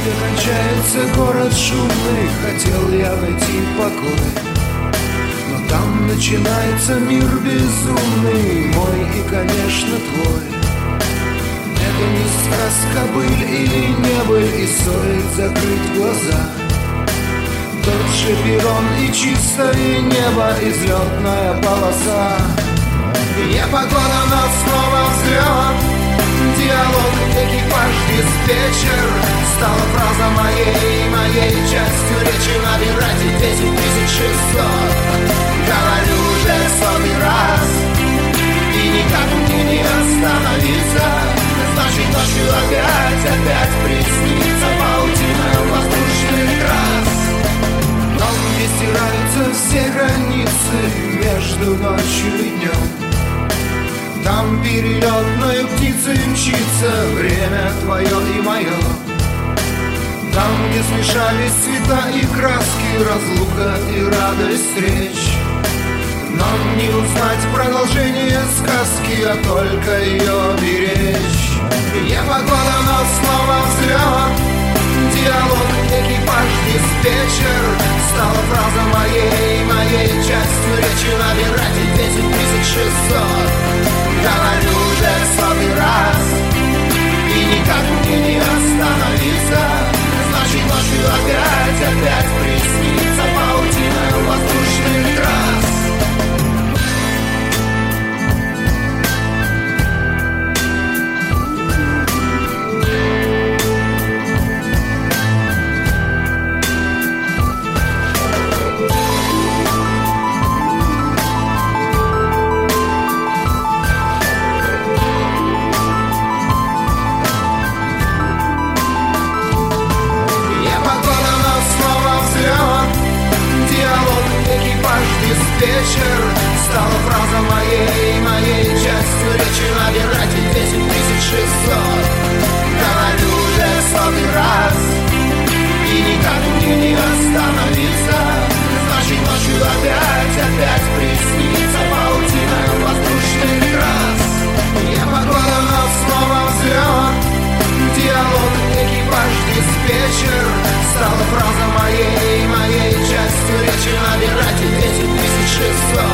где кончается город шумный, хотел я найти покой, но там начинается мир безумный, мой и, конечно, твой. Это не сказка, быль или не быль, и стоит закрыть глаза. Тот же перрон и чистое небо, и взлетная полоса. Непогода, но снова взлет. Диалог, экипаж, диспетчер стала фраза моей частью речи. Набирайте 10600. Говорю уже 100 раз, и никак мне не остановиться. Значит, ночью опять приснится паутина воздушных трасс. Там, где стираются все границы между ночью и днем, там перелетной птицей мчится время твое и мое. Там, где смешались цвета и краски, разлука и радость встреч, нам не узнать продолжение сказки, а только ее беречь. Непогода, но снова взлет. Диалог, экипаж, диспетчер стала фраза моей частью речи. Набирайте 10600. Говорю уже 100 раз, и никак мне не остановиться. Значит, ночью опять приснится паутина воздушных трасс. Вечер стала фраза моей частью речи. Набирайте 10600. Говорю уже 100 раз, и никак мне не остановиться. Значит, ночью опять приснится паутина воздушных трасс. Непогода, но снова взлет. Диалог, экипаж, диспетчер стала фраза моей частью речи. Набирайте 10600.